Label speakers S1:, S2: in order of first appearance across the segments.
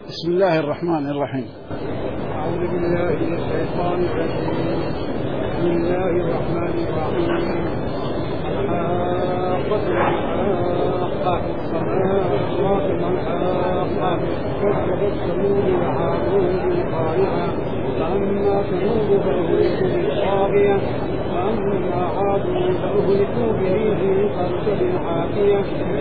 S1: بسم الله الرحمن الرحيم.
S2: أعوذ بالله من الشيطان الرجيم. بسم الله الرحمن الرحيم. الحاقة الحاقة الصلاة الحاقة كذبت ثمود وعاد بالقارعة فأما ثمود فأهلكوا بالطاغية وأما عاد فأهلكوا بريح صرصر عاتية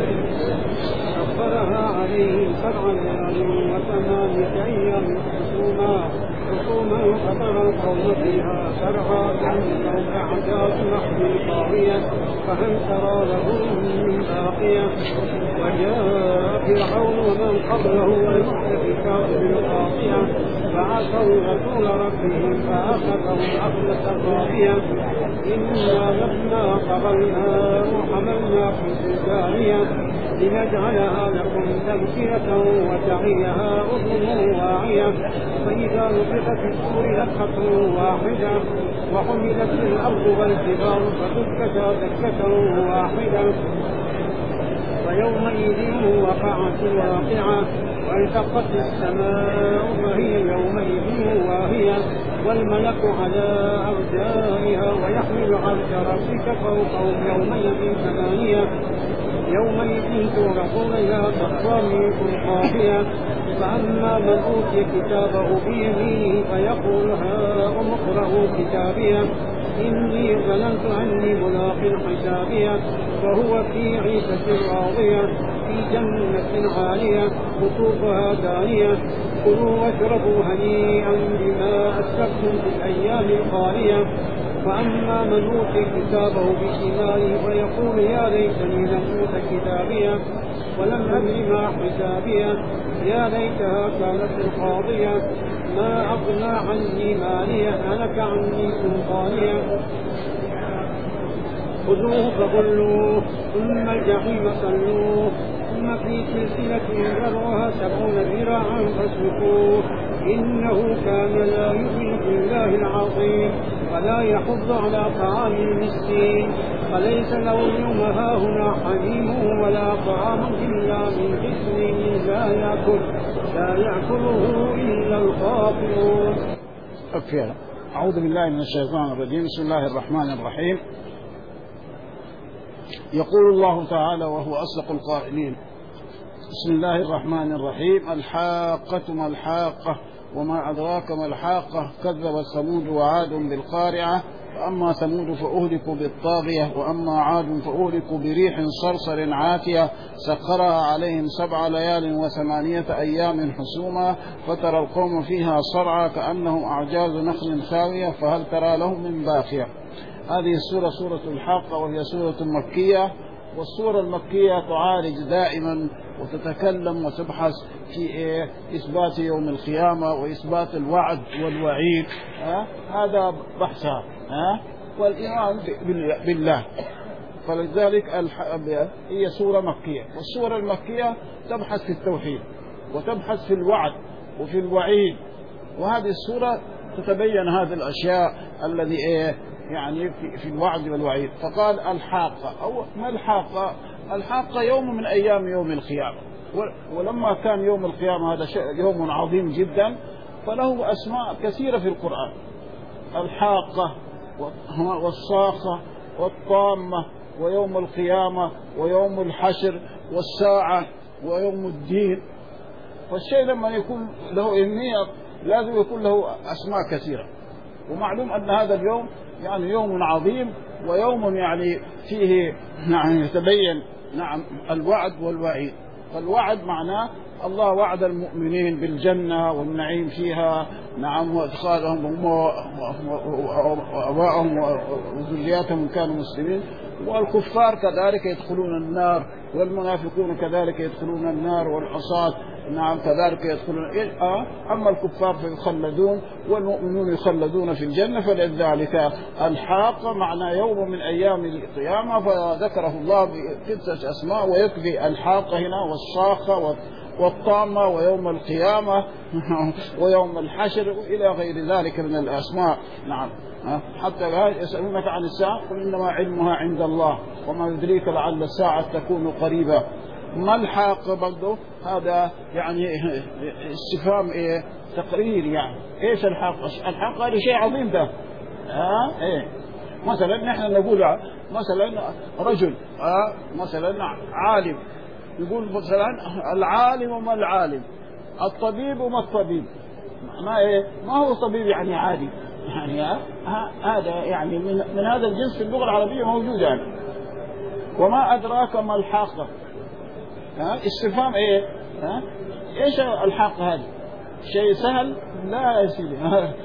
S2: سخرها عليهم 7 ليال و8 أيام حسوما فترى القوم فيها سرعا كأنهم أعجاز نخل خاوية فهل ترى لهم من باقية وجاء فرعون ومن قبله والمؤتفكات بالخاطئة فعصوا رسول ربهم فأخذهم أخذة رابية إنا لما قبلنا وحملناكم في الجارية لنجعلها لكم تذكرة وتعيها أذن واعية فإذا نفخ في الصور نفخة واحدة وحملت الأرض والجبال فدكتا دكة واحدة ويومئذ وقعت الواقعة وانشقت السماء فهي يومئذ واهية والملك على أرجائها ويحمل عرش ربك فوقهم يومئذ 8 يومئذ تورقون لا تخفى منكم خافية فأما من أوتي كتابه بيمينه فيقول هاؤم اقرءوا كتابيه إني ظننت أني ملاق حسابيه فهو في عيشة راضية في جنة عالية قطوفها دانية كلوا واشربوا هنيئا بما أسلفتم في الأيام الخالية وأما من أوتي كتابه بشماله فيقول يا ليتني لم أوت كتابيه ولم أدر ما حسابيه يا ليتها كانت القاضية ما أغنى عني ماليه هلك عني سلطانيه خذوه فغلوه ثم الجحيم صلوه ثم في سلسلة ذرعها 70 ذراعا فاسلكوه إنه كان لا يؤمن بالله العظيم ولا يحض على طعام المسكين فليس له اليوم هاهنا حميم ولا طعام إلا من جسم لا يأكله إلا الخاطئون.
S1: أعوذ بالله من الشيطان الرجيم. بسم الله الرحمن الرحيم. يقول الله تعالى وهو أصدق القائلين: بسم الله الرحمن الرحيم. الحاقة ما الحاقة وما أدراك ما الحاقة كذبت ثمود وعاد بالقارعة فأما ثمود فأهلكوا بالطاغية وأما عاد فأهلكوا بريح صرصر عاتية سخرها عليهم 7 ليال و8 أيام حسوما فترى القوم فيها صرعى كأنهم أعجاز نخل خاوية فهل ترى لهم من باقية. هذه السورة سورة الحاقة وهي سورة مكية، والسورة المكية تعالج دائما وتتكلم وتبحث في إثبات يوم القيامة وإثبات الوعد والوعيد. هذا بحثها والإيمان بالله. فلذلك هي سورة مكية، والسورة المكية تبحث في التوحيد وتبحث في الوعد وفي الوعيد، وهذه السورة تتبين هذه الأشياء الذي يعني في الوعد والوعيد. فقال الحاقة أو ما الحاقة؟ الحاقة يوم من أيام يوم القيامة، ولما كان يوم القيامة هذا يوم عظيم جدا فله أسماء كثيرة في القرآن: الحاقة والصاخة والطامة ويوم القيامة ويوم الحشر والساعة ويوم الدين. فالشيء لما يكون له أهمية لازم يكون له أسماء كثيرة، ومعلوم أن هذا اليوم يعني يوم عظيم ويوم يعني فيه يتبين الوعد والوعيد. فالوعد معناه الله وعد المؤمنين بالجنة والنعيم فيها وادخالهم وأبائهم وذرياتهم كانوا مسلمين، والكفار كذلك يدخلون النار، والمنافقون كذلك يدخلون النار، والعصاة كذلك يدخلون. أما الكفار فيخلدون والمؤمنون يخلدون في الجنة. فلذلك الحاقة معنى يوم من أيام القيامة، فذكره الله ب6 أسماء ويكفي الحاقة هنا والصاخة والطامة ويوم القيامة ويوم الحشر وإلى غير ذلك من الأسماء. حتى يسألونك عن الساعة قل إنما علمها عند الله وما يدريك لعل الساعة تكون قريبة. ما الحاقة برضه هذا يعني استفهام إيه تقرير يعني. إيش الحاقة؟ الحاقة هذا شيء عظيم ده. إيه مثلا نحن نقول مثلا رجل مثلا عالم، يقول مثلا العالم وما العالم، الطبيب وما الطبيب. ما إيه ما هو طبيب يعني عادي يعني هذا يعني من هذا الجنس في اللغة العربية موجود يعني. وما أدراك ما الحاقة؟ استفهام إيه؟ إيش الحاقة هذه؟ شيء سهل؟ لا يا سيدي.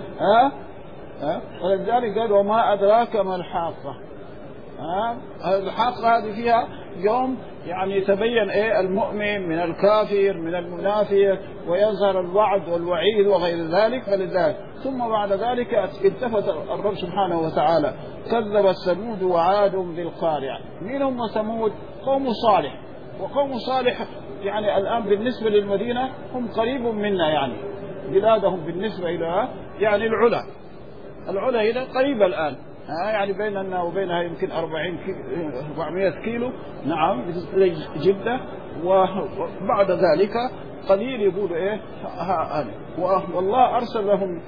S1: ولذلك قال وما أدراك ما الحاقة. الحاقة هذه فيها يوم يعني يتبين إيه المؤمن من الكافر من المنافق، ويظهر الوعد والوعيد وغير ذلك. فلذلك ثم بعد ذلك التفت الرب سبحانه وتعالى كذب ثمود وعاد بالقارعة. مين هم ثمود؟ قوم صالح. وقوم صالح يعني الآن بالنسبة للمدينة هم قريب منا، يعني بلادهم بالنسبة إلى يعني العلا هنا قريبة الآن، يعني بيننا وبينها يمكن 400 كيلو. نعم جدة. وبعد ذلك قليل يقولوا إيه والله أرسل لهم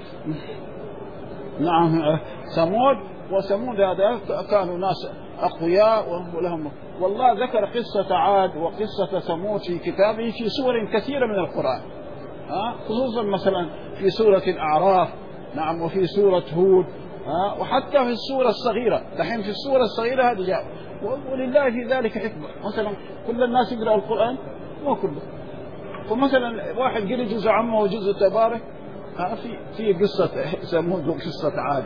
S1: نعم ثمود. وثمود هذا كانوا ناس أقوياء ولهم. والله ذكر قصة عاد وقصة ثمود في كتابه في سور كثيرة من القرآن، خصوصا مثلا في سورة الأعراف. نعم وفي سورة هود، وحتى في السورة الصغيرة. دحين في السورة الصغيرة هذه جاء. ولله في ذلك حكمة. مثلا كل الناس يقرأ القرآن؟ مو كله. فمثلا واحد قرأ جزء عامة وجزء تبارك، في قصة ثمود وقصة عاد.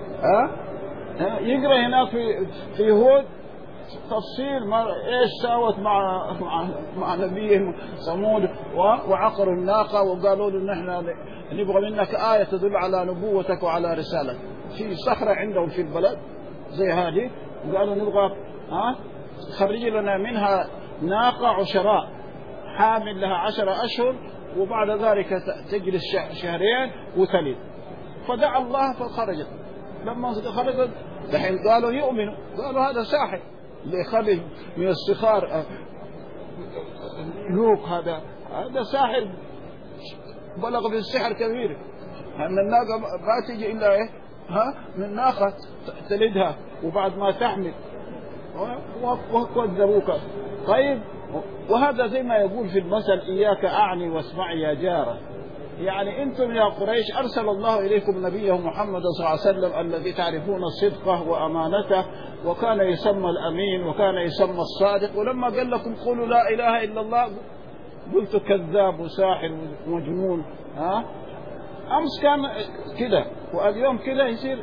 S1: يقرأ هناك في هود تفصيل ما ايش ساوت مع نبيهم ثمود وعقروا الناقة وقالوا له نحن نبغى منك آية تدل على نبوتك وعلى رسالتك. في صخرة عندهم في البلد زي هذه، وقالوا نبغى خرج لنا منها ناقة عشراء حامل لها 10 أشهر، وبعد ذلك تجلس شهرين وتلد. فدعا الله فخرجت. لما خرجت دحين قالوا يؤمنوا، قالوا هذا ساحر اللي خرج من الصخار لوك، هذا ساحر بلغ بالسحر كبير. أن الناقة ما تجي إلا إيه من ناقة تلدها وبعد ما تحمل وكذبوك. طيب وهذا زي ما يقول في المثل إياك أعني واسمعي يا جارة. يعني أنتم يا قريش أرسل الله إليكم نبيه محمد صلى الله عليه وسلم الذي تعرفون صدقه وأمانته، وكان يسمى الأمين وكان يسمى الصادق. ولما قال لكم قولوا لا إله إلا الله قلت كذاب وساحر ومجنون. أمس كان كده واليوم كده يصير.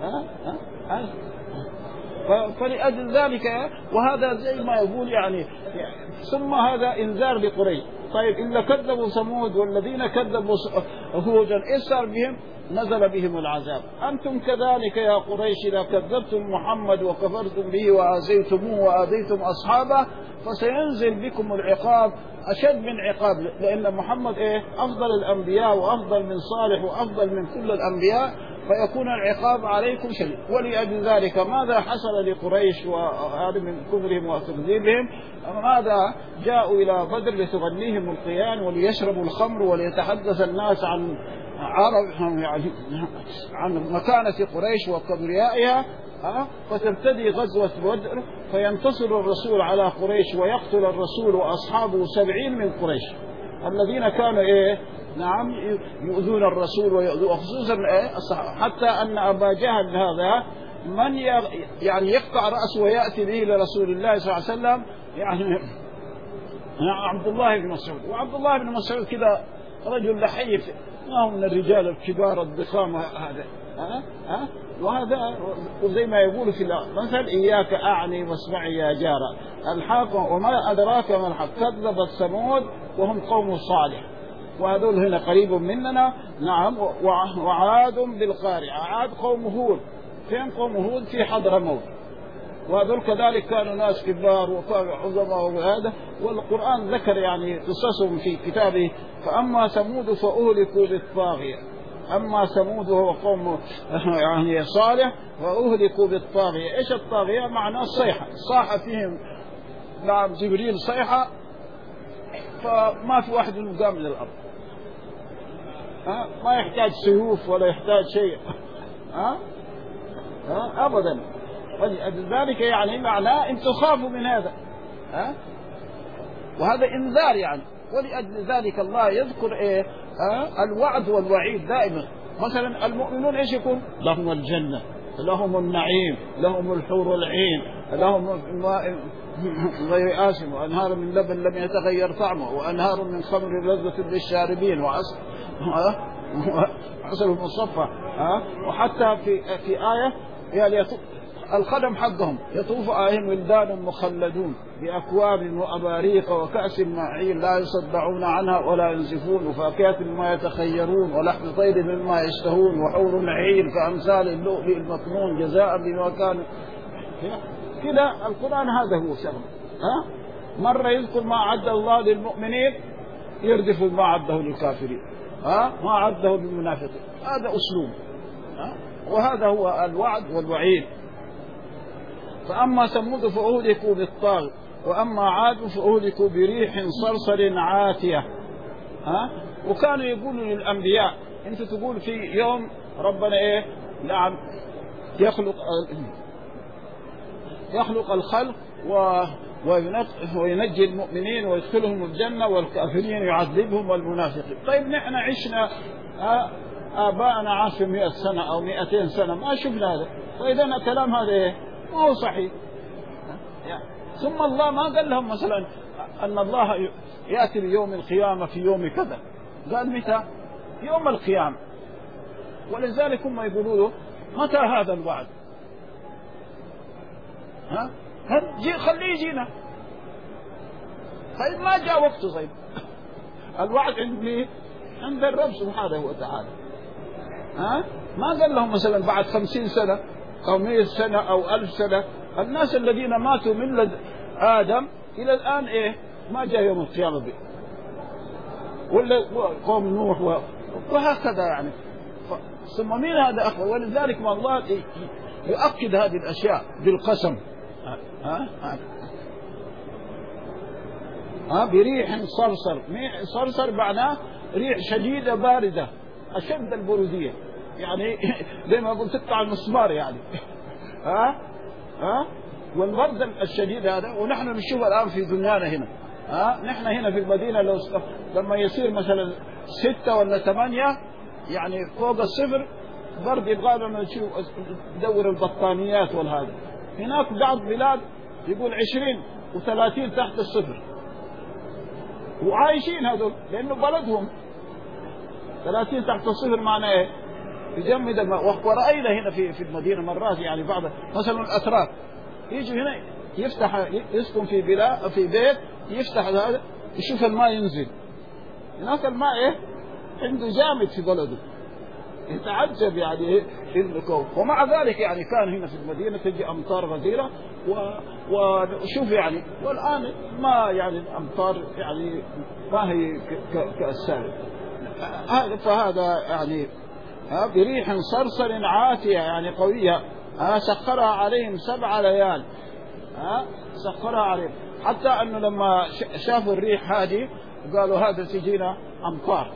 S1: فلأجل ذلك وهذا زي ما يقول يعني ثم هذا إنذار لقريش. طيب إلا كذبوا ثمود والذين كذبوا هودا إيش صار بهم؟ نزل بهم العذاب. أنتم كذلك يا قريش إذا كذبتم محمد وكفرتم به وآذيتموه وآذيتم أصحابه فسينزل بكم العقاب أشد من عقاب، لأن محمد أفضل الأنبياء وأفضل من صالح وأفضل من كل الأنبياء، فيكون العقاب عليكم شديد. ولأجل ذلك ماذا حصل لقريش وهذا من كفرهم وتكذيبهم؟ ماذا جاءوا إلى بدر لتغنيهم القيان وليشربوا الخمر وليتحدث الناس عن عربهم يعني عن مكانة قريش وكبريائها. فتبتدي غزوة بدر فينتصر الرسول على قريش ويقتل الرسول وأصحابه 70 من قريش الذين كانوا نعم يؤذون الرسول وخصوصا حتى أن أبا جهل هذا من يعني يقطع رأسه ويأتي به لرسول الله صلى الله عليه وسلم يعني عبد الله بن مسعود. وعبد الله بن مسعود كذا رجل لحيف، ما هو من الرجال الكبار الضخام هذا. وهذا وزي ما يقول في المثل إياك أعني واسمعي يا جارة. الحق وما أدراك ما الحق. كذبت ثمود وهم قوم صالح، وهذول هنا قريب مننا. نعم وعاد بالقارعة. عاد قوم هود. فين قوم هود؟ في حضرموت. وهذول كذلك كانوا ناس كبار وكانوا عظماء وهذا، والقرآن ذكر يعني قصصهم في كتابه. فأما ثمود فأهلكوا بالطاغية. أما ثمود هو قوم يعني صالح وأهلكوا بالطاغية. إيش الطاغية؟ معناه الصيحة. صاح فيهم نعم جبريل صيحة فما في واحد منهم قام من الأرض. ما يحتاج سيوف ولا يحتاج شيء أبدا. ولذلك يعني معناه أن تخافوا من هذا وهذا إنذار يعني. ولأجل ذلك الله يذكر الوعد والوعيد دائما. مثلا المؤمنون ايش يكون؟ لهم الجنة، لهم النعيم، لهم الحور العين، لهم ماء غير آسن، وأنهار من لبن لم يتغير طعمه، وأنهار من خمر لذة للشاربين، وعسل مصفى. وحتى في آية يعني الخدم حقهم يطوف عليهم ولدان مخلدون بأكواب وأباريق وكأس معين لا يصدعون عنها ولا ينزفون، وفاكهة مما يتخيرون، ولحم طير مما يشتهون، وحور عين كأمثال اللؤلؤ المكنون جزاء بما كانوا. كده القرآن هذا هو شغل. مرة يذكر ما عد الله للمؤمنين يردف ما عده للكافرين، ما عده للمنافقين. هذا أسلوب. وهذا هو الوعد والوعيد. فأما ثمود فأهلكوا بالطاغ، وأما عاد فأهلكوا بريح صرصر عاتية. وكانوا يقولوا للأنبياء أنت تقول في يوم ربنا نعم يخلق الخلق وينجي المؤمنين ويدخلهم الجنة، والكافرين يعذبهم والمنافقين. طيب نحن عشنا آباءنا عاش 100 سنة أو 200 سنة ما شفنا هذا، وإذا الكلام هذا ما هو صحيح. ثم الله ما قال لهم مثلا أن الله يأتي بيوم القيامة في يوم كذا، قال متى؟ يوم القيامة. ولذلك هم يقولوا له متى هذا الوعد؟ خليه يجينا. طيب ما جاء وقته. طيب الوعد عند الرب سبحانه وتعالى. ما قال لهم مثلا بعد 50 سنة أو 100 سنة أو 1000 سنة. الناس الذين ماتوا من لد آدم إلى الآن ما جاء يوم القيامة به، ولا قوم نوح وهكذا يعني. ثم مين هذا أخوة؟ ولذلك ما الله يؤكد هذه الأشياء بالقسم. بريح صرصر. صرصر معناه ريح شديدة باردة أشد البرودية، يعني زي ما قلت تقطع المسمار يعني. والبرد الشديد هذا. ونحن نشوف الآن في دنيانا هنا. نحن هنا في المدينة لما يصير مثلا 6 ولا 8 يعني فوق الصفر برد، يبغى لنا نشوف ندور البطانيات والهذا. هناك بعض بلاد يقول 20 و30 تحت الصفر، وعايشين هذول لأنه بلدهم 30 تحت الصفر. معناه يجمد الماء. ورأينا هنا في المدينة مرات يعني بعض مثلا الأتراك يجوا هنا يسكن في بيت يفتح هذا يشوف الماء ينزل. هناك الماء عنده جامد في بلده، يتعجب يعني الكون. ومع ذلك يعني كان هنا في المدينة تجي أمطار غزيرة وشوف يعني. والآن ما يعني الأمطار يعني ما هي كالسابق. فهذا يعني بريح صرصر عاتية يعني قوية. سخرها عليهم 7 ليال. سخرها عليهم حتى أنه لما شافوا الريح هذه قالوا هذا تجينا أمطار.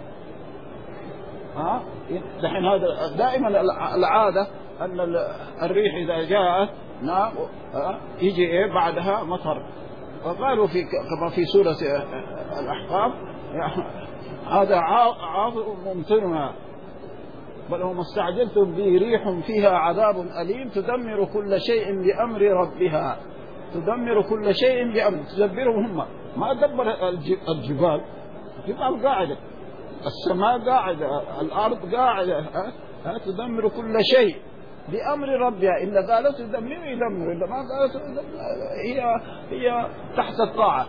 S1: دحين هذا دائما العادة أن الريح إذا جاءت يجي بعدها مطر. وقالوا كما في سورة الأحقاف هذا عاصف ممطرنا بل هم استعجلتم به ريح فيها عذاب أليم تدمر كل شيء بأمر ربها. تدمر كل شيء بأمر. تدبرهم هم. ما دبر الجبال قاعدة، السماء قاعدة، الأرض قاعدة. تدمر كل شيء بأمر ربها. إن قالت تدمر يدمر، إلا ما قالت هي تحت الطاعة.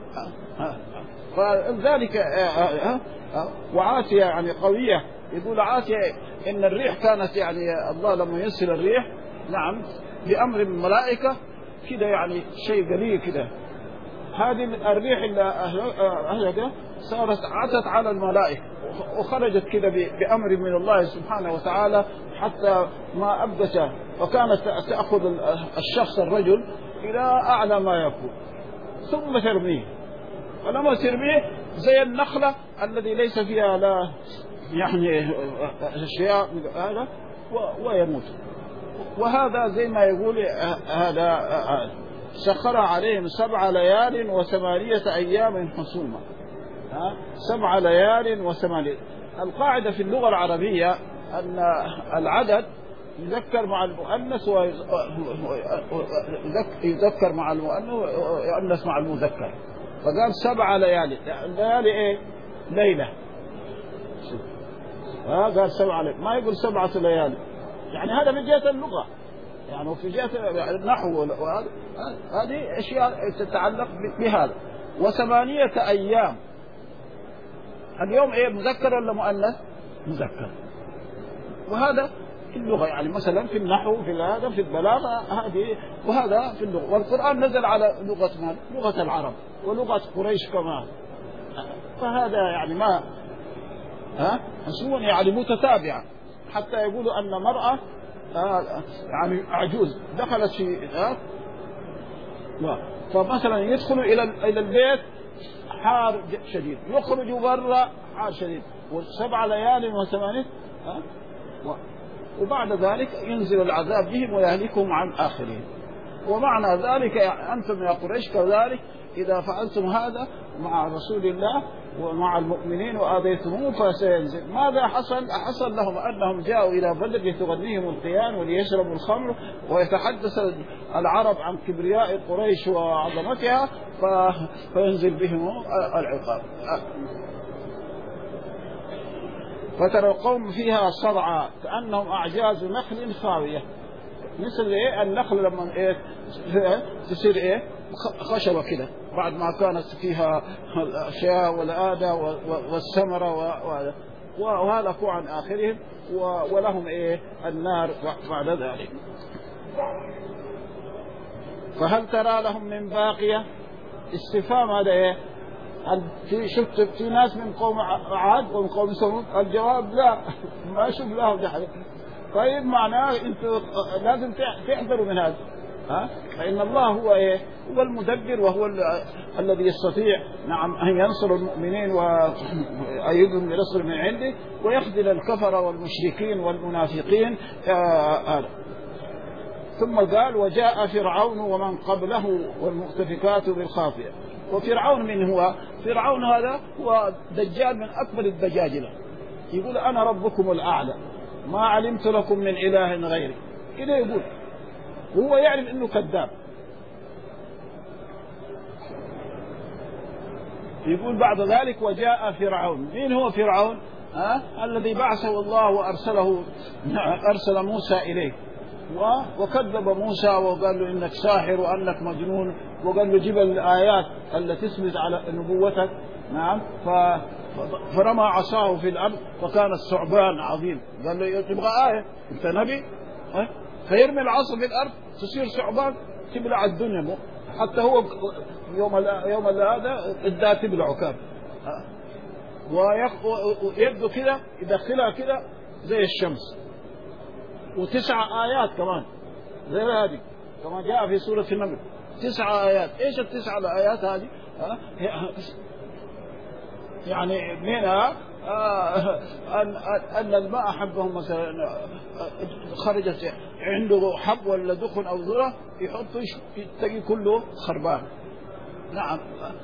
S1: فذلك وعاتية يعني قوية. يقول عاتية إن الريح كانت يعني الله لما ينزل الريح نعم بأمر الملائكة كده يعني شيء قليل كده. هذه الريح اللي أهلكها صارت عتت على الملائكة وخرجت كده بأمر من الله سبحانه وتعالى حتى ما أبدت. وكانت تأخذ الشخص الرجل إلى أعلى ما يكون ثم ترميه. فلما ترميه زي النخلة الذي ليس فيها لا يعني أشياء هذا ويموت. وهذا زي ما يقول هذا سخر عليهم 7 ليال و8 أيام حسوما. 7 ليال و8. القاعدة في اللغة العربية أن العدد يذكر مع المؤنث ويذكر مع المؤنث ويؤنث مع المذكر. فقال 7 ليالي. الليالي ايه؟ ليلة. قال 7 ليالي، ما يقول 7 ليالي. يعني هذا من جهة اللغة، يعني وفي جهة النحو هذه أشياء تتعلق بهذا. و8 أيام. اليوم ايه؟ مذكر ولا مؤنث؟ مذكر. وهذا في اللغة، يعني مثلا في النحو في هذا في البلاغة هذه، وهذا في اللغة. والقرآن نزل على لغة من؟ لغة العرب ولغة قريش كمان. فهذا يعني ما حسون يعني متتابعة، حتى يقولوا أن مرأة يعني عجوز دخلت في فمثلا يدخل إلى البيت حار شديد، يخرج برا حار شديد، و7 ليال و8 وبعد ذلك ينزل العذاب بهم ويهلكهم عن آخرين. ومعنى ذلك أنتم يا قريش كذلك إذا فعلتم هذا مع رسول الله ومع المؤمنين وآذيتموه فسينزل. ماذا حصل؟ حصل لهم أنهم جاءوا إلى بدر لتغنيهم القيان وليشربوا الخمر ويتحدث العرب عن كبرياء قريش وعظمتها فينزل بهم العقاب. فترى القوم فيها صرعى كأنهم أعجاز نخل خاوية. مثل إيه؟ النخل لما إيه تصير إيه؟ خشبة كده بعد ما كانت فيها الأشياء والآدى والثمرة وهلكوا عن آخرهم ولهم إيه؟ النار بعد ذلك. فهل ترى لهم من باقية؟ استفهام هذا إيه؟ شفت في ناس من قوم عاد ومن قوم ثمود؟ الجواب لا، ما شوف لهم دحين. طيب معناه انتوا لازم تحذروا من هذا. فإن الله هو إيه؟ هو المدبر وهو الذي يستطيع نعم أن ينصر المؤمنين ويأيدهم بنصر من عنده ويخذل الكفر والمشركين والمنافقين. ثم قال وجاء فرعون ومن قبله والمؤتفكات بالخاطئة. وفرعون من هو؟ فرعون هذا هو دجال من أكبر الدجاجلة، يقول أنا ربكم الأعلى ما علمت لكم من إله غيري كده يقول، وهو يعلم إنه كذاب. يقول بعد ذلك وجاء فرعون. مين هو فرعون؟ الذي بعثه الله وأرسله أرسل موسى إليه وكذب موسى وقال له إنك ساحر وأنك مجنون، وقال له جيب الآيات التي تثبت على نبوتك. نعم. فرمى عصاه في الأرض فكان الثعبان عظيم. قال له تبغى آية أنت نبي؟ فيرمي العصا في الأرض تصير ثعبان تبلع الدنيا. حتى هو يوم هذا ادى تبلع كان ويبدو كده يدخلها كده زي الشمس. و9 آيات كمان زي هذه كما جاء في سورة النمل 9 آيات. ايش ال9 الآيات هذه؟ يعني منها أن الماء حبهم مثلا خرجت عنده حب ولا دخن أو ذرة يحطوا تجي كله خربان. نعم.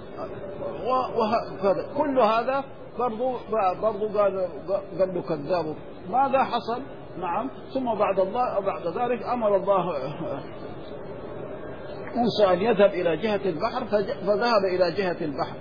S1: كل هذا برضو قال له كذاب. ماذا حصل؟ نعم. ثم بعد ذلك أمر الله موسى أن يذهب إلى جهة البحر فذهب إلى جهة البحر.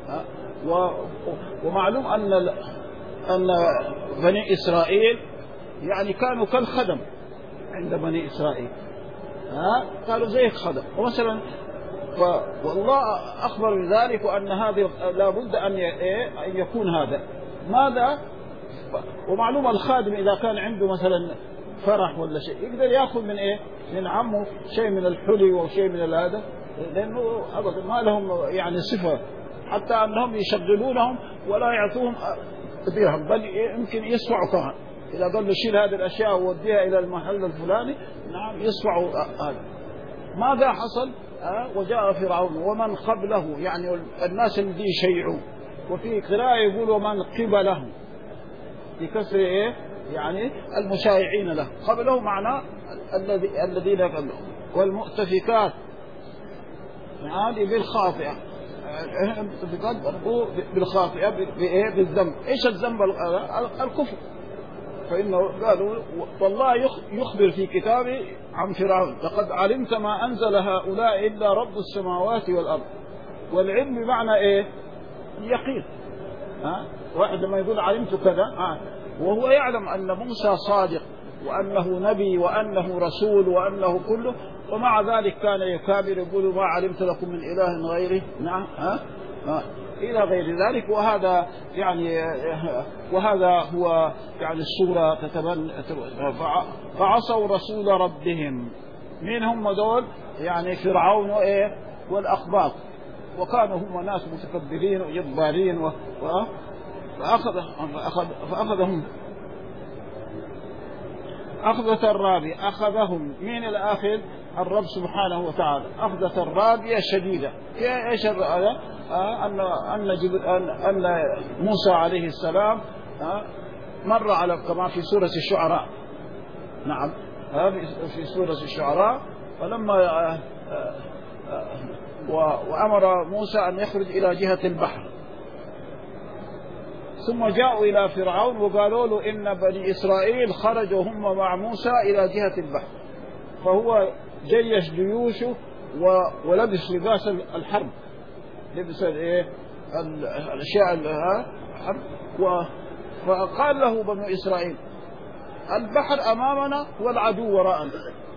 S1: ومعلوم أن بني إسرائيل يعني كانوا كالخدم عند بني إسرائيل. قالوا زي الخدم. ومثلا والله أخبر بذلك وأن هذه لا بد أن يكون هذا ماذا. ومعلوم الخادم إذا كان عنده مثلا فرح ولا شيء يقدر يأخذ من من عمه شيء من الحلي وشيء من هذا، لأنه أبدا ما لهم يعني صفة حتى أنهم يشغلونهم ولا يعطوهم درهم، بل يمكن يصفعوا كمان. إذا قال له شيل هذه الأشياء ووديها إلى المحل الفلاني نعم يصفعوا هذا. ماذا حصل؟ وجاء فرعون ومن قبله يعني الناس اللي يشيعوا وفي قراءة يقول ومن قبله بكسر إيه يعني المشايعين له. قبله معنى الذين قبله. والمؤتفكات هذه بالخاطئة، المؤتفكات بالخاطئة بإيه بالذنب. إيش الذنب؟ الكفر. فإنه قالوا والله يخبر في كتابه عن فرعون لقد علمت ما أنزل هؤلاء إلا رب السماوات والأرض. والعلم بمعنى إيه؟ اليقين. واحد لما يقول علمت كذا وهو يعلم أن موسى صادق وأنه نبي وأنه رسول وأنه كله، ومع ذلك كان يكابر يقول ما علمت لكم من إله غيره. نعم إلى غير ذلك. وهذا يعني وهذا هو يعني الصورة فعصوا رسول ربهم. من هم دول؟ يعني فرعون وإيه والأخباط، وكانوا هم ناس متكبرين وجبارين فأخذهم أخذة الرابية. أخذهم من الآخر الرب سبحانه وتعالى أخذة الرابية شديدة. إيش هذا؟ أن موسى عليه السلام مر على كما في سورة الشعراء. نعم في سورة الشعراء فلما وأمر موسى أن يخرج إلى جهة البحر، ثم جاءوا إلى فرعون وقالوا له إن بني إسرائيل خرجوا هم مع موسى إلى جهة البحر. فهو جيش جيوشه ولبس لباس الحرب، لبس الأشياء الحرب. فقال له بنو إسرائيل البحر أمامنا والعدو وراءنا.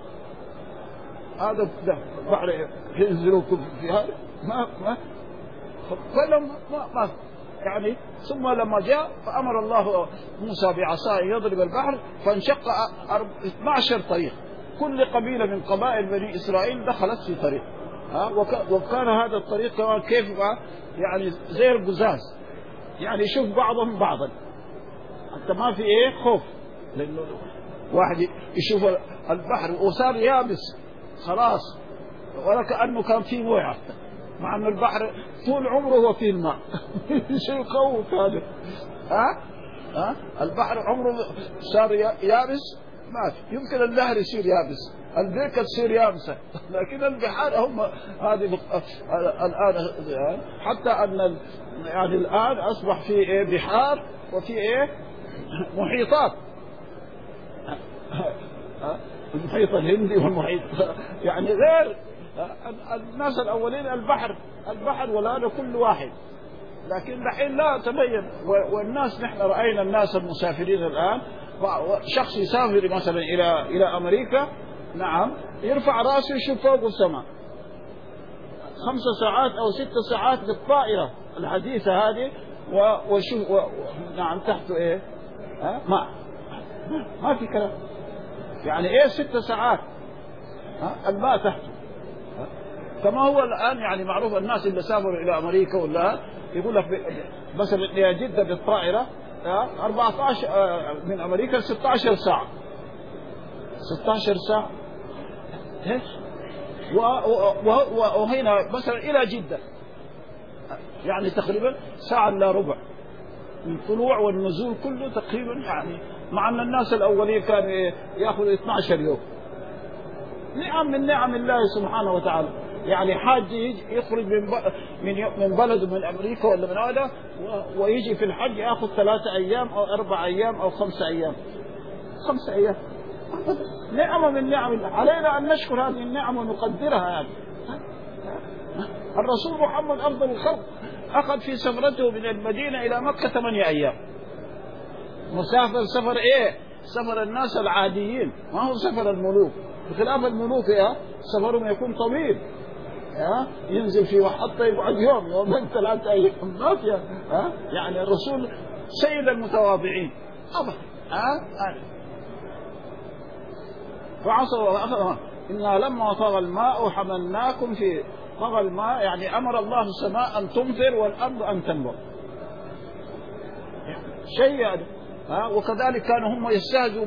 S1: هذا البحر ينزلوكم في هذا ما فلم ما يعني. ثم لما جاء فأمر الله موسى بعصاه يضرب البحر فانشق 12 طريق، كل قبيلة من قبائل بني إسرائيل دخلت في طريق. وكان هذا الطريق كمان كيف يعني زي القزاز، يعني يشوف بعضهم بعضا حتى ما في ايه خوف، لأنه واحد يشوف البحر وصار يابس خلاص ولا كأنه كان فيه مويه، مع أن البحر طول عمره هو فيه الماء. شيء خوف هذا. البحر عمره صار يابس ما في. يمكن النهر يصير يابس، البركة تصير يابسة، لكن البحار هم هذه الآن حتى أن يعني الآن أصبح في إيه بحار وفي إيه محيطات. المحيط الهندي والمحيط يعني غير الناس الأولين البحر ولا كل واحد، لكن دحين لا تبين. والناس نحن رأينا الناس المسافرين الآن، شخص يسافر مثلا إلى أمريكا، نعم يرفع رأسه يشوف فوق السماء 5 ساعات أو 6 ساعات بالطائرة الحديثة هذه وشوف نعم تحته إيه ما في كلام. يعني إيه 6 ساعات الماء تحته. كما هو الآن يعني معروف الناس اللي سافروا إلى أمريكا ولا يقول لك مثلا إلى جدة بالطائرة 14 من أمريكا 16 ساعة 16 ساعة. وهنا مثلا إلى جدة يعني تقريبا ساعة إلا ربع، الطلوع والنزول كله تقريبا يعني، مع أن الناس الأولين كانوا يأخذ 12 يوم. نعم من نعم الله سبحانه وتعالى. يعني حاج يخرج من بلده من أمريكا ولا من هذا ويجي في الحج يأخذ 3 أيام أو 4 أيام أو 5 أيام 5 أيام. نعمة من نعم الله، علينا أن نشكر هذه النعمة ونقدرها. يعني الرسول محمد أفضل الخلق أخذ في سفرته من المدينة إلى مكة 8 أيام. مسافر سفر إيه؟ سفر الناس العاديين، ما هو سفر الملوك. بخلاف الملوك سفرهم يكون طويل، ينزل في محطة يقعد يومين 3 أيام ما فيها. يعني الرسول سيد المتواضعين فعصوا وأخذوا. إنا لما طغى الماء حملناكم في طغى الماء، يعني أمر الله السماء أن تمطر والأرض أن تنبت شيء يعني. وكذلك كانوا هم يستهزئوا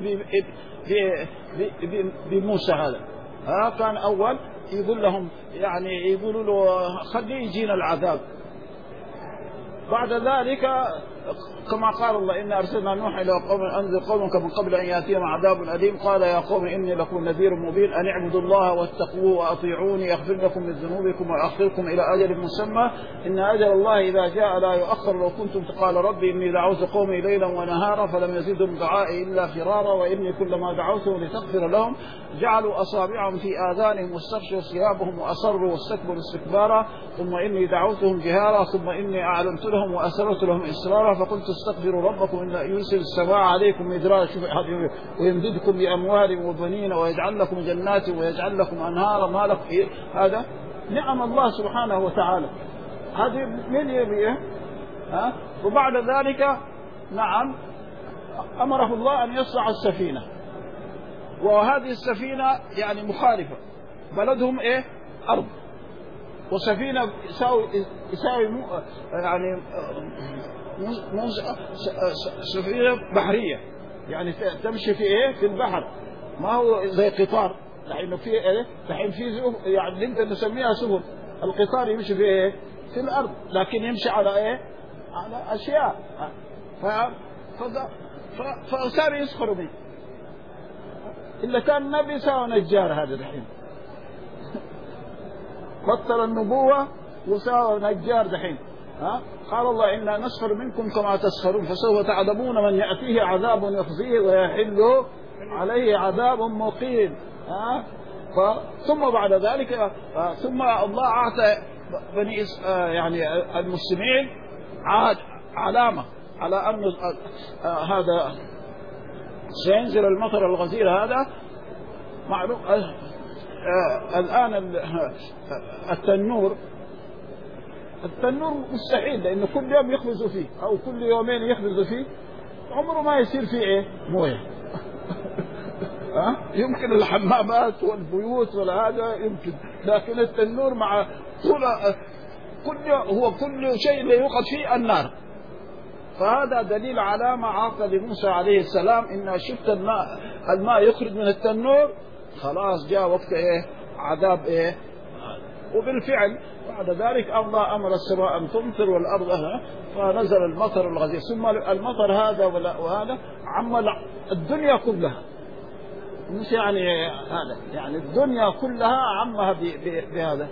S1: بموسى هذا. كان أول يقول لهم يعني يقولوا له خليه يجينا العذاب، بعد ذلك كما قال الله إنا أرسلنا نوحا إلى قوم أنذر قومك من قبل أن يأتيهم عذاب أليم قال يا قوم إني لكم نذير مبين أن اعبدوا الله واتقوه وأطيعوني يغفر لكم من ذنوبكم ويؤخركم إلى أجل مسمى إن أجل الله إذا جاء لا يؤخر لو كنتم قال ربي إني دعوت قومي ليلا ونهارا فلم يزدهم دعائي إلا فرارا وإني كلما دعوتهم لتغفر لهم جعلوا أصابعهم في آذانهم واستغشوا ثيابهم وأصروا واستكبروا استكبارا ثم إني دعوتهم جهارا ثم إني أعلنت لهم وأسررت لهم إسرارا فقلت استغفروا ربكم إن يرسل السماء عليكم مدرارا ويمددكم بأموال وبنين ويجعل لكم جنات ويجعل لكم أنهارا ما لكم هذا نعم الله سبحانه وتعالى. هذه من يبيه وبعد ذلك نعم أمره الله أن يصنع السفينة، وهذه السفينة يعني مخالفة، بلدهم أرض، وسفينة يساوي يعني سفينة بحرية يعني تمشي في البحر، ما هو زي قطار لأنه في لحين في يعني انت نسميها سفن. القطار يمشي في الأرض لكن يمشي على على أشياء، فصار يسخروا منه. إلا كان نبي سوى نجار هذا الحين بطل النبوة وسوى نجار دحين. قال الله إنا نسخر منكم كما تسخرون فسوف تعلمون من يأتيه عذاب يخزيه ويحل عليه عذاب مقيم. ثم بعد ذلك ثم الله أعطى بني يعني المسلمين علامة على أن هذا سينزل المطر الغزير. هذا معلوم. الآن التنور مستحيل لأنه كل يوم يخبزوا فيه أو كل يومين يخبزوا فيه، عمره ما يصير فيه مويه. يمكن الحمامات والبيوت ولا هذا يمكن، لكن التنور مع كل شيء لا يوقد فيه النار. فهذا دليل على ما عاق لموسى عليه السلام إن شفت الماء يخرج من التنور خلاص جاء وقت عذاب وبالفعل بعد ذلك الله أمر السماء أن تمطر والأرض فنزل المطر الغزير. ثم المطر هذا وهذا عم الدنيا كلها، مش يعني هذا يعني الدنيا كلها عمها بهذا.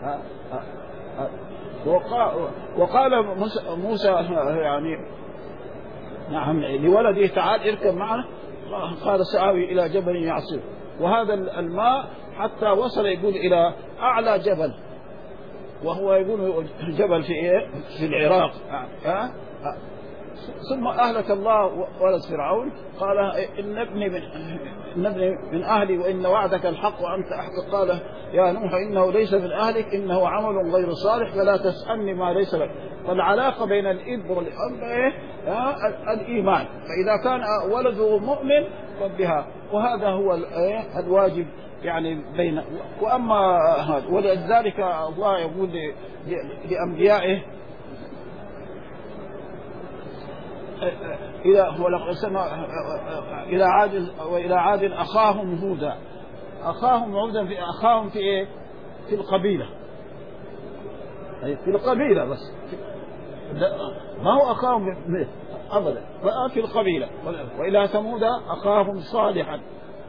S1: وقال موسى يعني نعم لولده تعال اركب معنا، قال سآوي إلى جبل يعصر. وهذا الماء حتى وصل يقول إلى أعلى جبل، وهو يقول جبل في العراق. ثم أهلك الله ولد فرعون قال إن ابني من أهلي وإن وعدك الحق وأنت أحق. قال يا نوح إنه ليس من أهلك إنه عمل غير صالح فلا تسألني ما ليس لك. فالعلاقة بين الإب والأب الإيمان، فإذا كان ولده مؤمن فبها، وهذا هو الواجب يعني بين. وأما ولذلك الله يقول لأنبيائه إلى عاد أخاهم هودا. أخاهم في القبيلة، في القبيلة بس، ما هو أخاهم أبدا في القبيلة. وإلى ثمود أخاهم صالحا.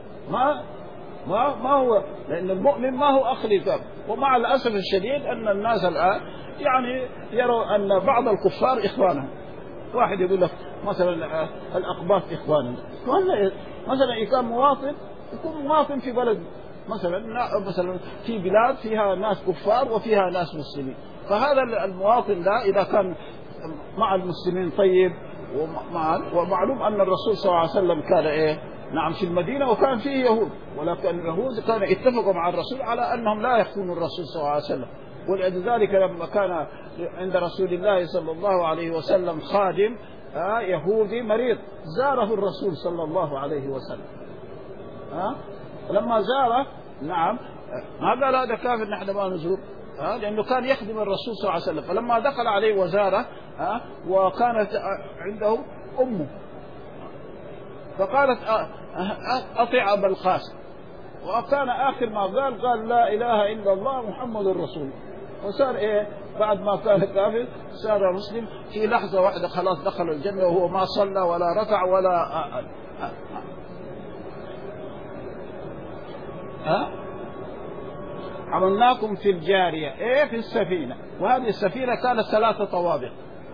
S1: ما هو لأن المؤمن ما هو أخ للكافر. ومع الأسف الشديد أن الناس الآن يعني يروا أن بعض الكفار إخوانهم. واحد يقول لك مثلا الأقباط إخواننا، مثلا إذا كان مواطن يكون مواطن في بلد مثلا في بلاد فيها ناس كفار وفيها ناس مسلمين، فهذا المواطن ده إذا كان مع المسلمين طيب ومعلوم أن الرسول صلى الله عليه وسلم كان نعم في المدينة وكان فيه يهود، ولكن اليهود كانوا اتفقوا مع الرسول على أنهم لا يخونوا الرسول صلى الله عليه وسلم. ولذلك لما كان عند رسول الله صلى الله عليه وسلم خادم يهودي مريض زاره الرسول صلى الله عليه وسلم. لما زاره نعم ما قال هذا كافر نحن ما نزور، لأنه كان يخدم الرسول صلى الله عليه وسلم. فلما دخل عليه وزاره وكانت عنده أمه فقالت أطع أبا القاسم، وكان آخر ما قال لا إله إلا الله محمد رسول. وصار إيه بعد ما كان كافر صار مسلم في لحظة واحدة خلاص دخل الجنة وهو ما صلى ولا ركع ولا عملناكم في الجارية إيه في السفينة، وهذه السفينة كانت 3 طوابق.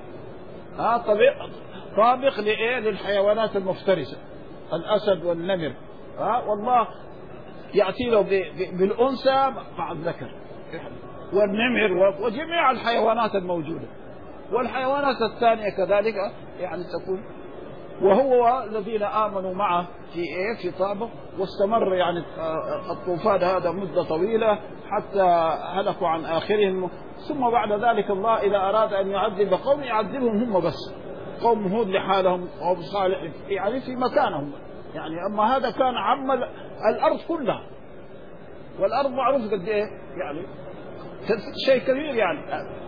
S1: طابق لإيه للحيوانات المفترسة، الأسد والنمر. والله يأتي له بالأنثى مع الذكر والنمر وجميع الحيوانات الموجودة، والحيوانات الثانية كذلك يعني تكون. وهو الذين آمنوا معه في إيه في طابق، واستمر يعني الطوفان هذا مدة طويلة حتى هلكوا عن آخرهم. ثم بعد ذلك الله إذا أراد أن يعذب قوم يعذبهم هم بس، قوم هود لحالهم قوم صالح يعني في مكانهم يعني. أما هذا كان عم الأرض كلها، والأرض معروف قد إيه يعني شيء كبير يعني.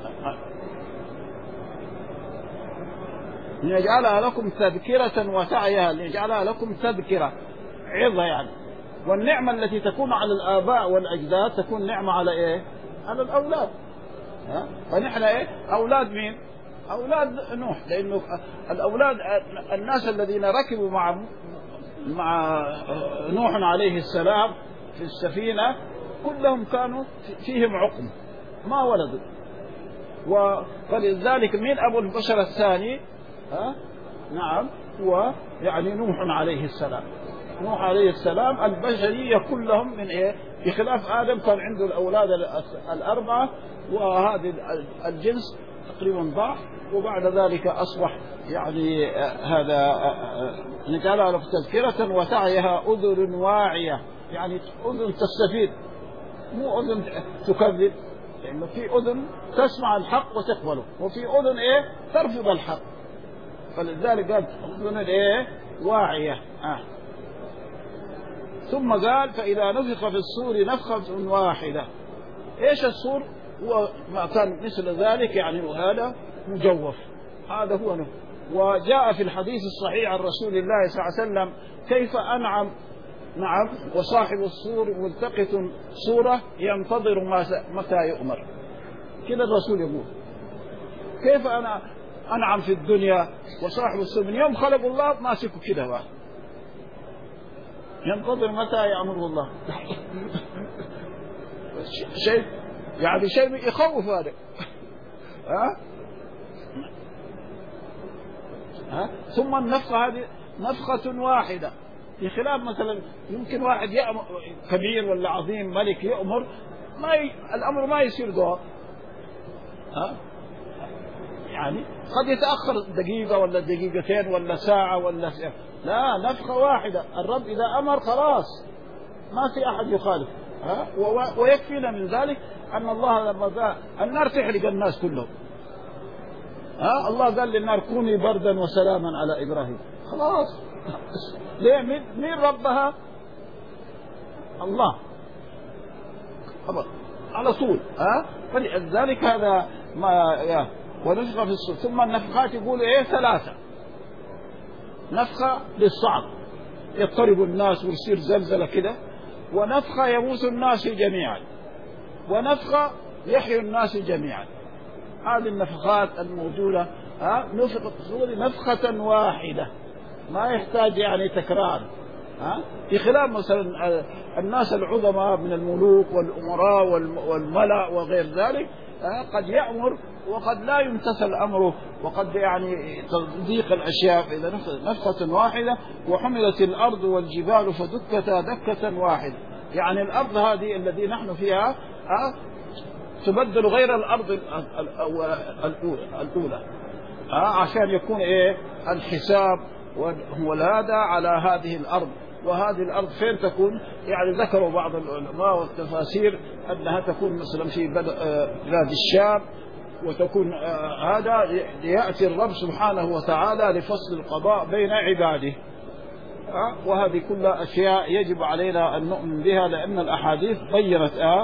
S1: لنجعلها لكم تذكرة وتعيها، لنجعلها لكم تذكرة عظة يعني. والنعمة التي تكون على الآباء والأجداد تكون نعمة على إيه؟ على الأولاد. فنحن إيه؟ أولاد مين؟ أولاد نوح، لأنه الأولاد الناس الذين ركبوا مع نوح عليه السلام في السفينة كلهم كانوا فيهم عقم ما ولدوا. فلذلك من أبو البشر الثاني نعم هو يعني نوح عليه السلام. نوح عليه السلام البشرية كلهم من إيه؟ بخلاف آدم كان عنده الأولاد 4، وهذه الجنس تقريبا ضاع، وبعد ذلك أصبح يعني هذا نجعلها له تذكرة وتعيها أذن واعية، يعني أذن تستفيد مو أذن تكذب، لأنه في أذن تسمع الحق وتقبله، وفي أذن إيه ترفض الحق. فلذلك قال أذن إيه واعية. ثم قال فإذا نفخ في الصور نفخة واحدة. إيش الصور؟ هو ما كان مثل ذلك يعني، وهذا مجوف، هذا هو نفخ. وجاء في الحديث الصحيح عن رسول الله صلى الله عليه وسلم كيف أنعم نعم وصاحب الصور ملتقط صورة ينتظر متى يؤمر. كذا الرسول يقول كيف أنا أنعم في الدنيا وصاحب الصور من يوم خلق الله ماسكه كده واحد ينتظر متى يأمره الله. شيء يعني شيء يخوف هذا. ثم النفخة هذه نفخة واحدة، بخلاف مثلا يمكن واحد يأمر كبير ولا عظيم ملك يأمر الأمر ما يصير دور، يعني قد يتأخر دقيقة ولا دقيقتين ولا ساعة ولا ساعة. لا، نفخة واحدة. الرب إذا أمر خلاص ما في أحد يخالف. ويكفينا من ذلك أن الله لما قال النار تحرق الناس كلهم، الله قال للنار كوني بردا وسلاما على إبراهيم، خلاص. ليه؟ مين ربها؟ الله خبر على طول. فلذلك هذا ما ونفخ في الصور. ثم النفخات يقولوا ايه 3. نفخة للصعق يضطرب الناس ويصير زلزلة كده، ونفخة يموت الناس جميعا، ونفخة يحيي الناس جميعا. هذه النفخات الموجودة نفخة في الصور نفخة واحدة، ما يحتاج يعني تكرار. بخلاف مثلا الناس العظماء من الملوك والأمراء والملأ وغير ذلك قد يأمر وقد لا يمتثل أمره، وقد يعني تضيق الأشياء. إذا نفخة واحدة وحملت الأرض والجبال فدكتا دكة واحدة، يعني الأرض هذه التي نحن فيها تبدل غير الأرض الأولى عشان يكون إيه الحساب والهذا على هذه الأرض. وهذه الأرض فين تكون؟ يعني ذكروا بعض العلماء والتفاسير أنها تكون مثلا في بلاد الشام، وتكون هذا ليأتي الرب سبحانه وتعالى لفصل القضاء بين عباده. وهذه كلها أشياء يجب علينا أن نؤمن بها، لأن الأحاديث بيّنت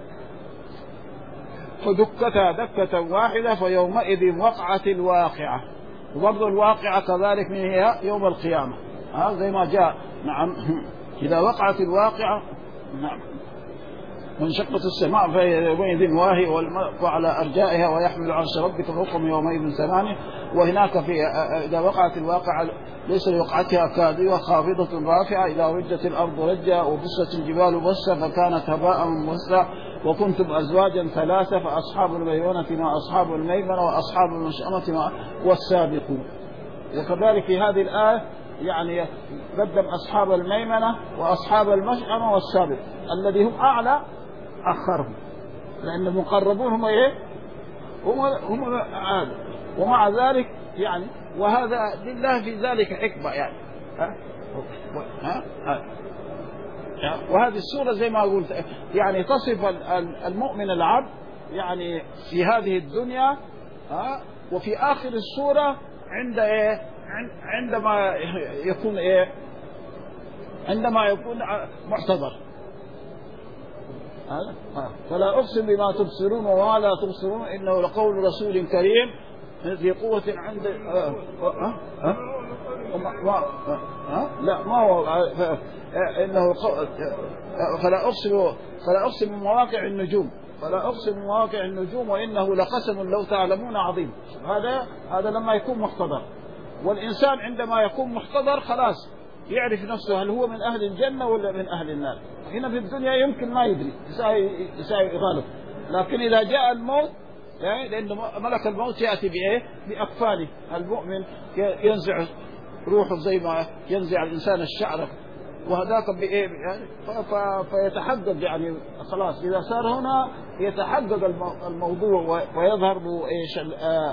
S1: فدكتا دكة واحدة فيومئذ وقعت الواقعة. وبرضو الواقعة كذلك من هي يوم القيامة، زي ما جاء. نعم إذا وقعت الواقعة. نعم وانشقت السماء فهي يومئذ واهية والملك على أرجائها ويحمل عرش ربك فوقهم يومئذ ثمانية. وهناك في إذا وقعت الواقعة ليس لوقعتها كاذبة خافضة رافعة إذا رجت الأرض رجا وبست الجبال بسا فكانت هباء منبثا وكنتم أزواجا ثلاثة فأصحاب الميمنة ما أصحاب الميمنة وأصحاب المشأمة ما والسابقون. وكذلك في هذه الآية يعني قدم أصحاب الميمنة وأصحاب المشأمة والسابق الذي هم أعلى أخرهم لأن المقربون هم إيه هم عاد. ومع ذلك يعني وهذا لله في ذلك حكمة يعني وهذه السورة زي ما قلت يعني تصف المؤمن العبد يعني في هذه الدنيا وفي آخر السورة عند إيه عندما يكون إيه عندما يكون محتضر. فلا أقسم بما تبصرون وما لا تبصرون إنه لقول رسول كريم ذي قوة عند لا ما هو إنه فلا أقسم بمواقع النجوم فلا أقسم بمواقع النجوم وإنه لقسم لو تعلمون عظيم. هذا لما يكون محتضر. والإنسان عندما يكون محتضر خلاص يعرف نفسه هل هو من أهل الجنة ولا من أهل النار. هنا في الدنيا يمكن ما يدري يساوي غالب. لكن إذا جاء الموت لأن ملك الموت يأتي بإيه بأكفانه. المؤمن ينزع روحه زي ما ينزع الإنسان الشعر وهذاك بإيه يعني فيتحقق يعني خلاص إذا صار هنا يتحقق الموضوع ويظهر له إيش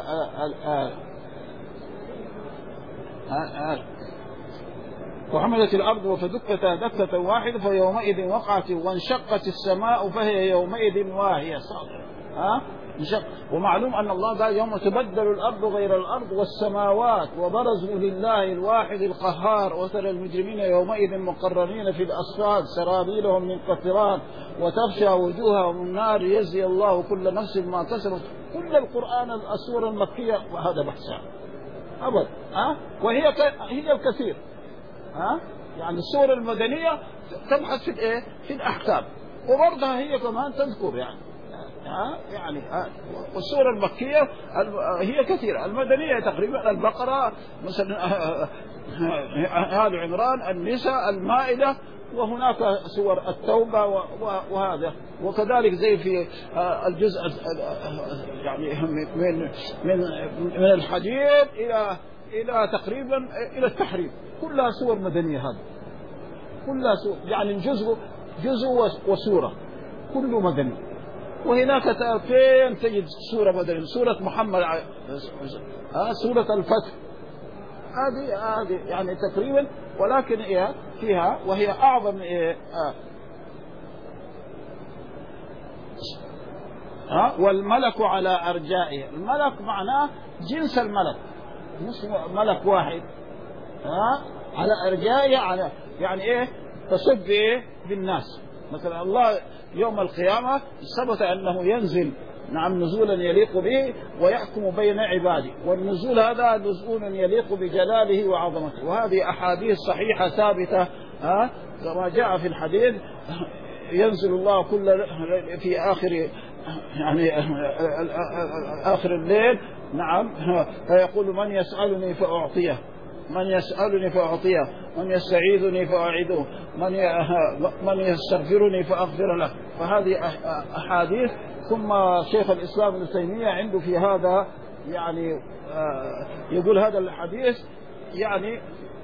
S1: وحملت الأرض وفدكتا دكة واحدة فيومئذ وقعت وانشقت السماء فهي يومئذ واهية ومعلوم أن الله قال يوم تبدل الأرض غير الأرض والسماوات وبرزوا لله الواحد القهار وترى المجرمين يومئذ مقرنين في الأصفاد سرابيلهم من قطران وتغشى وجوههم النار يجزي الله كل نفس ما كسبت. كل القرآن السورة المكية وهذا بحثها أبدا وهي الكثير يعني السورة المدنية تبحث في الإيه في الأحكام وبرضها هي كمان تذكر يعني والسورة المكية هي كثيرة. المدنية تقريبا البقرة مثلا آل عمران النساء المائدة وهناك سور التوبة وهذا وكذلك زي في الجزء يعني من الحديد إلى تقريبا إلى التحريم كلها سور مدنية. هذا كلها سور يعني جزء وسورة كله مدني. وهناك فين تجد سورة مدنية سورة محمد سورة الفتح هذه يعني تقريبا ولكن فيها وهي أعظم والملك على أرجائه. الملك معناه جنس الملك مش ملك واحد على أرجائه يعني إيه تصب إيه بالناس. مثلا الله يوم القيامة ثبت أنه ينزل نزولا يليق به ويحكم بين عباده والنزول هذا نزول يليق بجلاله وعظمته. وهذه أحاديث صحيحة ثابتة كما جاء في الحديث ينزل الله كل في آخر يعني آخر الليل فيقول من يسألني فأعطيه من يسألني فأعطيه من يستعيذني فأعيده من يستغفرني فأغفر له. فهذه أحاديث. ثم شيخ الإسلام ابن تيمية عنده في هذا يعني يقول هذا الحديث يعني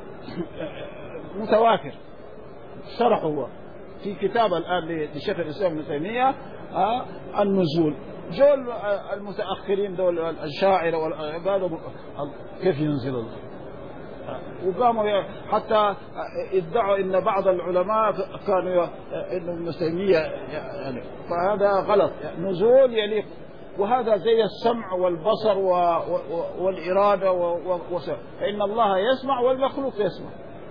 S1: متواتر شرحه هو في كتاب الآن لشيخ الإسلام ابن تيمية النزول. جول المتأخرين دول الشاعر والعباد كيف ينزل الله وقاموا حتى ادعوا ان بعض العلماء كانوا انه ابن تيمية يعني فهذا غلط. نزول يليق وهذا زي السمع والبصر والإرادة فإن الله يسمع والمخلوق يسمع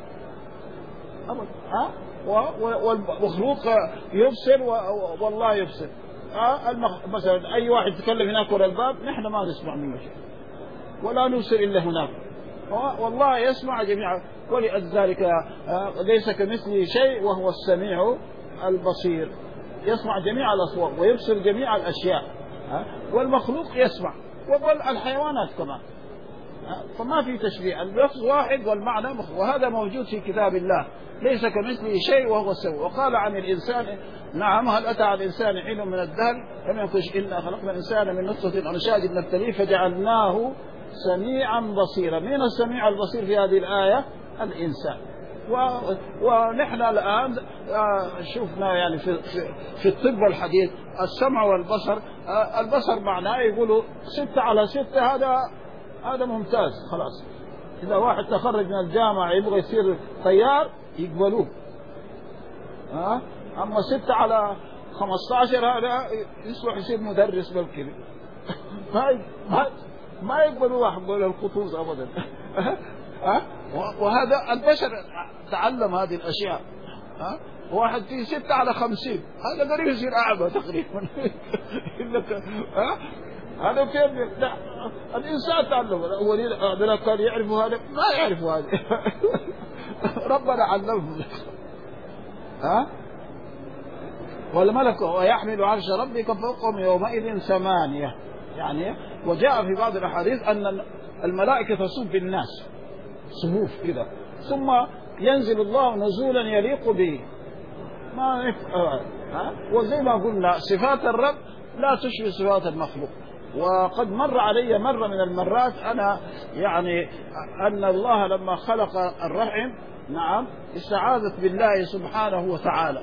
S1: والمخلوق يبصر والله يبصر. مثلا أي واحد يتكلم هناك ورا الباب نحن ما نسمع منه شيء ولا نبصر إلا هناك والله يسمع جميعا. ولذلك ليس كمثله شيء وهو السميع البصير. يسمع جميع الأصوات ويبصر جميع الأشياء، والمخلوق يسمع، والحيوانات كمان. فما في تشبيه، اللفظ واحد والمعنى وهذا موجود في كتاب الله، ليس كمثله شيء وهو السميع. وقال عن الإنسان نعم هل أتى على الإنسان حين من الدهر لم يكن إنا خلقنا الإنسان من نطفة أمشاج نبتليه فجعلناه سميعا بصيرا. من السميع البصير في هذه الآية؟ الإنسان. ونحن الآن شفنا يعني في الطب الحديث السمع والبصر، البصر معناه يقولوا 6 على 6 هذا ممتاز خلاص. إذا واحد تخرج من الجامعة يبغى يصير طيار يقبلوه، أما 6 على 15 هذا يصلح يصير مدرس بالكلي. ما يقبلوا واحد ولا الخطوز أبدا. وهذا البشر تعلم هذه الأشياء. واحد في 6 على 50 هذا قريب يصير أعمى تقريبا. هذا كيف؟ لا الإنسان تعلم. الأولين هذول كانوا يعرفوا هذا، ما يعرفوا هذا. ربنا علمهم. والملك ويحمل عرش ربك فوقهم يومئذ 8. يعني وجاء في بعض الأحاديث أن الملائكة تصب بالناس صفوف كذا، ثم ينزل الله نزولا يليق به. ما وزي ما قلنا صفات الرب لا تشبه صفات المخلوق. وقد مر علي مرة من المرات أنا يعني أن الله لما خلق الرحم نعم استعاذت بالله سبحانه وتعالى،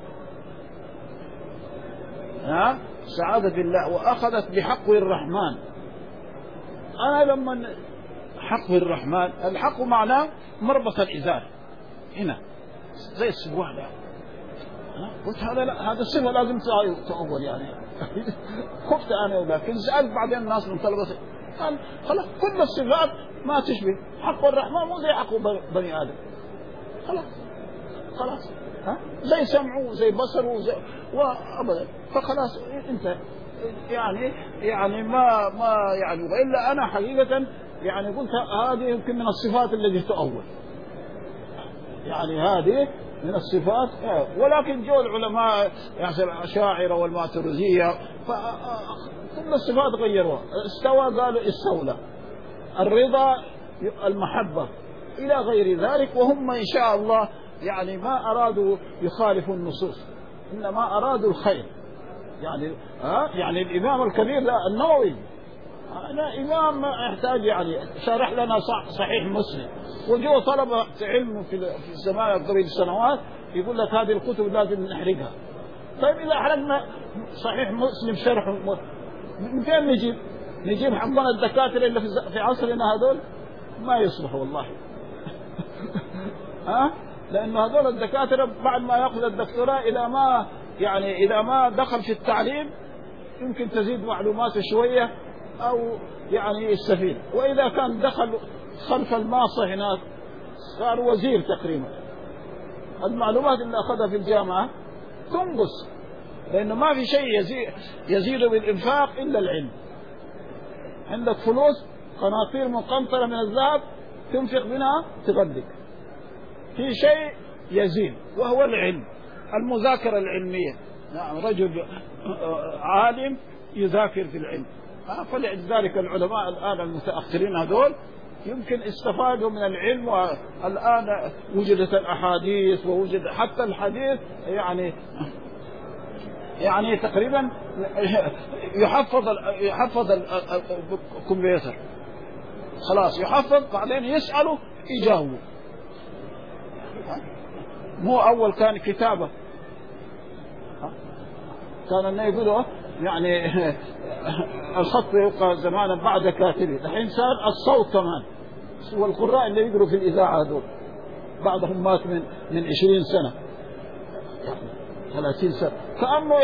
S1: استعاذت بالله وأخذت بحقه الرحمن. أنا لما حقه الرحمن، الحق معناه مربط الإزار هنا زي السبوع ده، قلت هذا لا، هذا الصفة لازم تأول يعني. خفت أنا، ولكن سألت بعدين الناس من طلبة قال خلاص كل الصفات ما تشبه حق الرحمن مو زي حق بني آدم. خلاص زي سمعه زي بصره زي وأبدا، فخلاص انت يعني ما يعني. وإلا أنا حقيقة يعني قلت هذه يمكن من الصفات التي تؤول، يعني هذه من الصفات. ولكن جو العلماء يعني الأشاعرة والماتريدية كل الصفات غيروها. استوى قالوا استولى، الرضا المحبة إلى غير ذلك. وهم إن شاء الله يعني ما أرادوا يخالفوا النصوص، إنما أرادوا الخير. يعني الإمام الكبير النووي أنا إمام يحتاج يعني شرح لنا صحيح مسلم، وجو طلبة علم في الزمان قبل سنوات يقول لك هذه الكتب لازم نحرقها. طيب إذا حرقنا صحيح مسلم شرح من فين نجيب حقنا الدكاترة اللي في عصرنا هذول؟ ما يصلحوا والله. لأنه هذول الدكاترة بعد ما يأخذ الدكتوراه إذا ما دخل في التعليم يمكن تزيد معلوماته شوية أو يعني يستفيد، وإذا كان دخل خلف الماصة هناك صار وزير تقريبا. المعلومات اللي أخذها في الجامعة تنقص، لأنه ما في شيء يزيد بالإنفاق إلا العلم. عندك فلوس قناطير مقنطرة من الذهب تنفق منها تغدك. في شيء يزيد وهو العلم، المذاكرة العلمية. نعم رجل عالم يذاكر في العلم. فلذلك العلماء الآن المتأخرين هذول يمكن استفادوا من العلم، والآن وجدت الأحاديث ووجد حتى الحديث يعني تقريبا يحفظ الكمبيوتر خلاص يحفظ، بعدين يسأله يجاوبه. مو أول كان كتابة، كان النبي يقولوا يعني الخط يبقى زمانا بعد كاتبه، الحين صار الصوت كمان. والقراء اللي يقروا في الإذاعة هذول بعضهم مات من 20 سنة 30 سنة، كأنه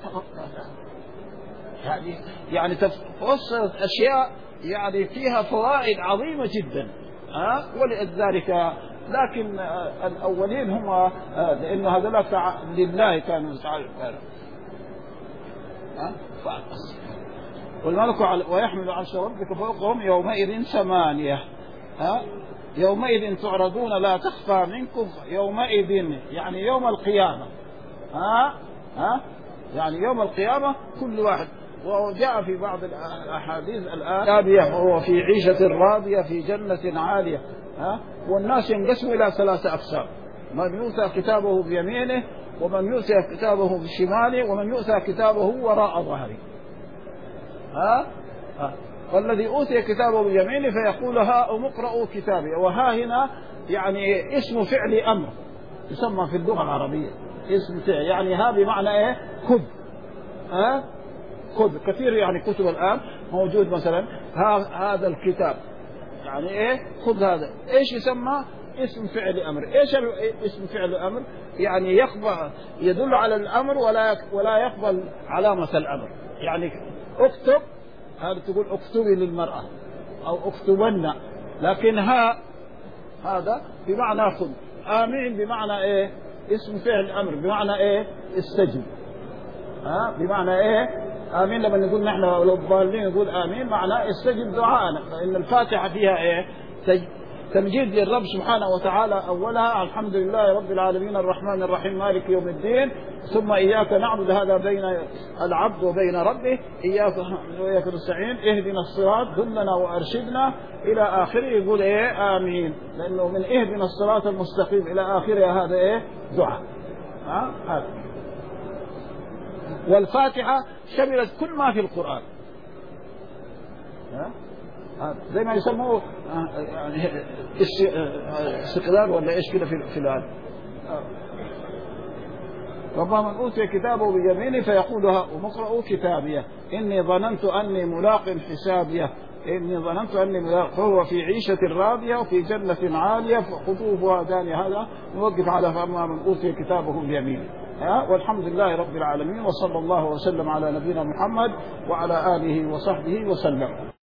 S1: يعني توصلت أشياء يعني فيها فوائد عظيمة جدا. ولذلك لكن الأولين هم لأنه هذا لله كانوا يتعلمون. والملك ويحمل عرش ربك فوقهم يومئذ 8. يومئذ تعرضون لا تخفى منكم. يومئذ يعني يوم القيامة. يعني يوم القيامة كل واحد. وجاء في بعض الأحاديث الآن وهو في عيشة راضية في جنة عالية، والناس ينقسموا إلى 3 أقسام: من يؤتى كتابه بيمينه، ومن يؤتى كتابه بشماله، ومن يؤتى كتابه وراء ظهره. والذي أوتي كتابه بيمينه فيقول ها اقرأوا كتابي. وها هنا يعني اسم فعل أمر يسمى في اللغة العربية اسم فعل، يعني ها بمعنى إيه؟ خذ. خذ كثير يعني كتب الآن موجود مثلا هذا الكتاب، يعني إيه؟ خذ هذا. إيش يسمى؟ اسم فعل أمر. إيش اسم فعل أمر؟ يعني يدل على الأمر ولا يقبل علامة الأمر. يعني اكتب، هذا تقول اكتبي للمرأة أو اكتبن، لكن هذا بمعنى خذ. آمين بمعنى إيه؟ اسم فعل أمر بمعنى إيه؟ استجب. بمعنى إيه؟ آمين لما نقول نحن لو ضالين نقول آمين معناه استجب دعاءنا. فإن الفاتحة فيها إيه؟ تمجيد للرب سبحانه وتعالى. أولها الحمد لله رب العالمين الرحمن الرحيم مالك يوم الدين، ثم إياك نعبد، هذا بين العبد وبين ربه، إياك وإياك نستعين، اهدنا الصراط، دلنا وأرشدنا إلى آخره. يقول إيه؟ آمين، لأنه من اهدنا الصراط المستقيم إلى آخره هذا إيه؟ دعاء. هذا. والفاتحة شملت كل ما في القرآن، زي ما يسموه يعني استقلال ولا ايش كده في الآن. ربما من أوتي كتابه بيمينه فيقول ها اقرأوا كتابيه إني ظننت أني ملاق حسابيه إني ظننت أني ملاق. فهو في عيشة راضية وفي جنة عالية قطوفها دانية. هذا نوقف على فأما من أوتي كتابه بيمينه. والحمد لله رب العالمين، وصلى الله وسلم على نبينا محمد وعلى آله وصحبه وسلم.